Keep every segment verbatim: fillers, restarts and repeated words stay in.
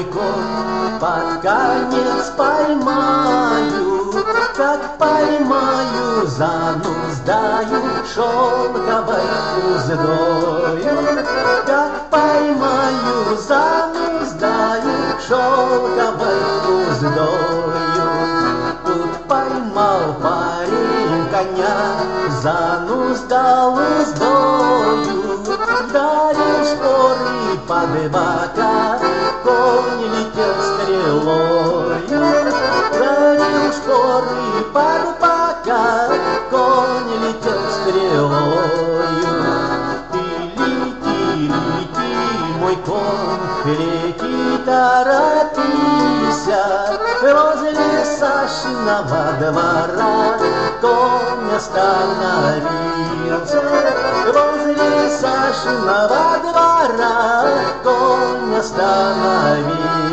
кот, под конец поймаю, как поймаю, зануздаю шелковой уздою, как поймаю, зануздаю шелковой уздою. Тут поймал парень коня, зануздал уздою, вдарил шпоры под бока, конь летел стрелою, вдарил шпоры под бока, конь летел стрелою. Ты лети, лети, мой конь, лети, торопися, возле Сашиного двора конь остановился, возле Сашиного двора конь остановился.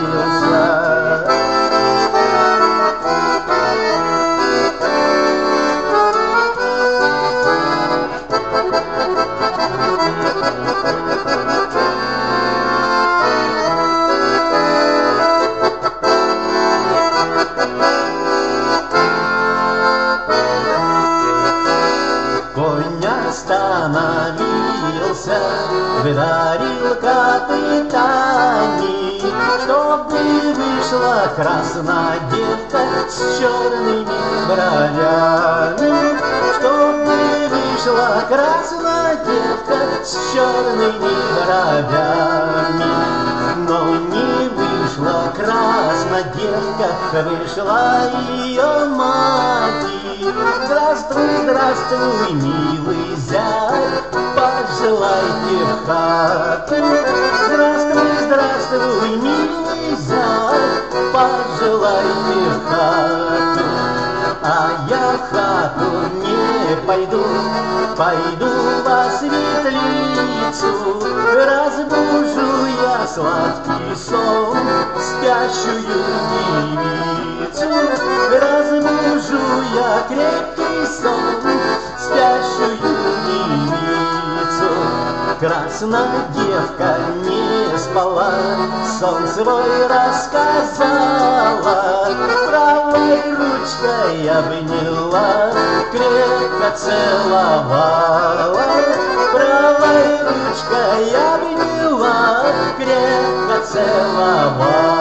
Остановился, вдарил копытами, чтобы вышла красная девка с черными бровями, чтобы вышла красная девка с черными бровями. Но не вышла красная девка, вышла ее мать. Здравствуй, здравствуй, милый зять, пожелайте в хату. Здравствуй, здравствуй, милый зять, пожелайте в хату. А я в хату не пойду, пойду во светлицу, разбужу я сладкий сон спящую девицу, разбужу я крепкий сон спящую девицу. Красная девка не спала, сон свой рассказала, правой ручкой обняла, крепко целовала, правой ручкой обняла, крепко целовала.